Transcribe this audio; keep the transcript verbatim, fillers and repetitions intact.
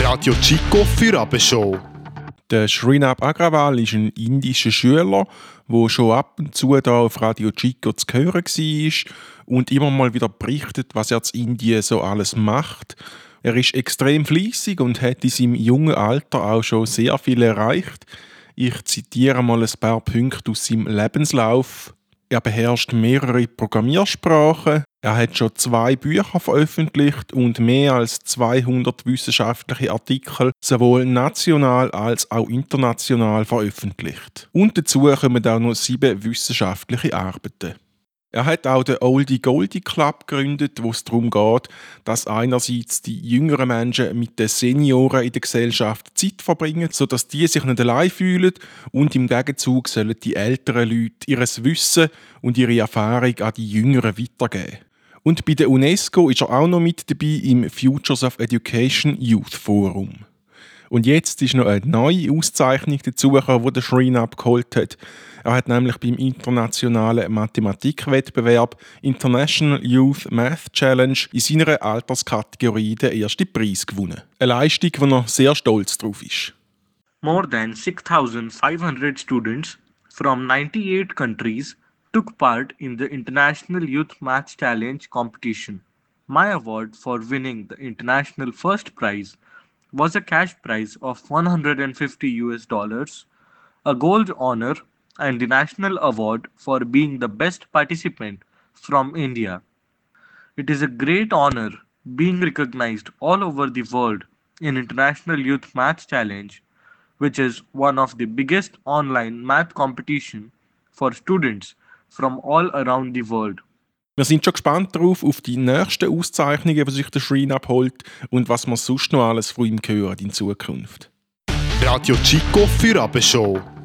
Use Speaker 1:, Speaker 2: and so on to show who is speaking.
Speaker 1: Radio Chico für Abendshow.
Speaker 2: Der Srinab Agrawal ist ein indischer Schüler, der schon ab und zu hier auf Radio Chico zu hören war und immer mal wieder berichtet, was er in Indien so alles macht. Er ist extrem fleissig und hat in seinem jungen Alter auch schon sehr viel erreicht. Ich zitiere mal ein paar Punkte aus seinem Lebenslauf. Er beherrscht mehrere Programmiersprachen. Er hat schon zwei Bücher veröffentlicht und mehr als zweihundert wissenschaftliche Artikel sowohl national als auch international veröffentlicht. Und dazu kommen auch noch sieben wissenschaftliche Arbeiten. Er hat auch den Oldie Goldie Club gegründet, wo es darum geht, dass einerseits die jüngeren Menschen mit den Senioren in der Gesellschaft Zeit verbringen, sodass die sich nicht allein fühlen, und im Gegenzug sollen die älteren Leute ihr Wissen und ihre Erfahrung an die Jüngeren weitergeben. Und bei der UNESCO ist er auch noch mit dabei im Futures of Education Youth Forum. Und jetzt ist noch eine neue Auszeichnung dazugekommen, die der Srinab geholt hat. Er hat nämlich beim internationalen Mathematikwettbewerb International Youth Math Challenge in seiner Alterskategorie den ersten Preis gewonnen. Eine Leistung, wo er sehr stolz drauf ist.
Speaker 3: More than six thousand five hundred students from ninety-eight countries took part in the International Youth Math Challenge competition. My award for winning the international first prize was a cash prize of one hundred fifty U S dollars, a gold honor, and the national award for being the best participant from India. It is a great honor being recognized all over the world in International Youth Math Challenge, which is one of the biggest online math competition for students from all around the world.
Speaker 2: Wir sind schon gespannt darauf, auf die nächsten Auszeichnungen, die sich der Srinab holt und was wir sonst noch alles von ihm hören in Zukunft.
Speaker 1: Radio Chico für Abendshow.